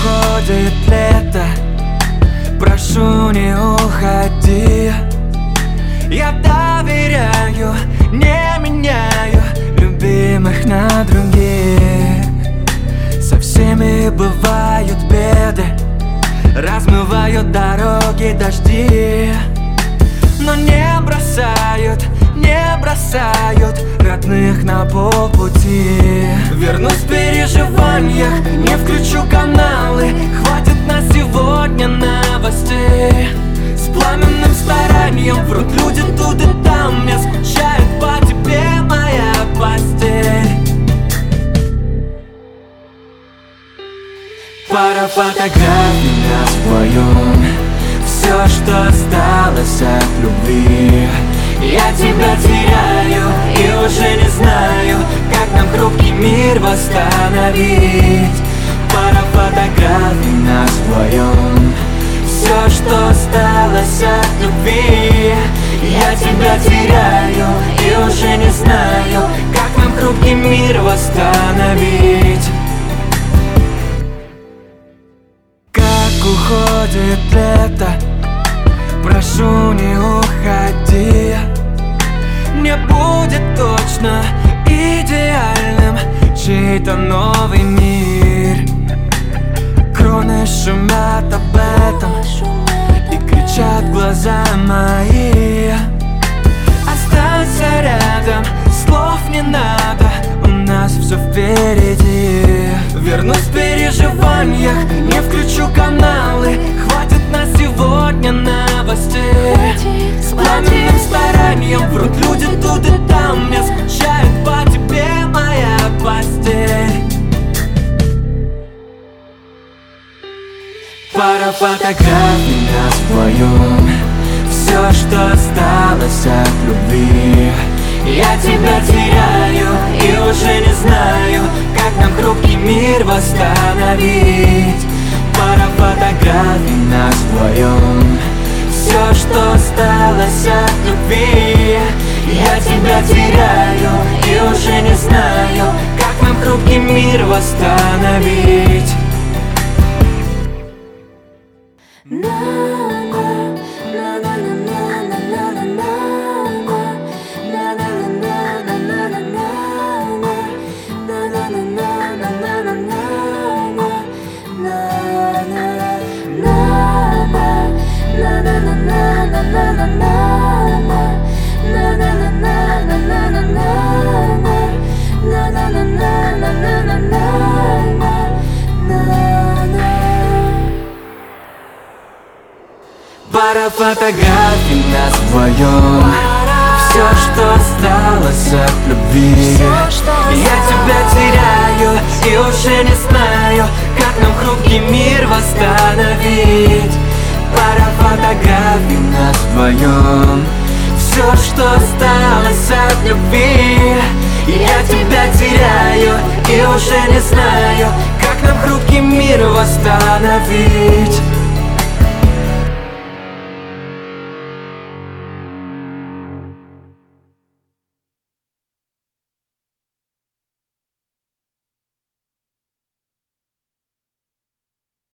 уходит лето, прошу, не уходи. Я доверяю, не меняю любимых на других. Со всеми бывают беды, размывают дороги дожди, но не бросают родных на полпути. Вернусь в переживаниях, не включу каналы. Хватит на сегодня новостей. С пламенным старанием врут люди тут и там. Мне скучает по тебе моя постель. Пара фотографий нас вдвоем, все, что осталось от любви. Я тебя теряю и уже не знаю, как нам хрупкий мир восстановить. Пара фотографий нас вдвоем, все, что осталось от любви. Я тебя теряю и уже не знаю, как нам хрупкий мир восстановить. Как уходит лето, прошу, не уходи. Не будет точно идеальным чей-то новый мир. Кроны шумят об этом и кричат глаза мои. Останься рядом, слов не надо, у нас все впереди. Вернусь в переживаниях, не включу каналы. Хватит на сегодня новостей. С пламенным старанием врут люди тут и там. Мне скучает по тебе моя постель. Пара фотографий нас вдвоем, все, что осталось от любви. Я тебя теряю и уже не знаю, как нам хрупкий мир восстановить. Пара фотографий нас вдвоем, все, что осталось от любви. Я тебя теряю и уже не знаю, как нам хрупкий мир восстановить. Пара фотографий нас вдвоем, все, что осталось от любви. Я тебя теряю и уже не знаю, как нам хрупкий мир восстановить. Пара фотографий нас вдвоем, все, что осталось от любви. Я тебя теряю и уже не знаю, как нам хрупкий мир восстановить.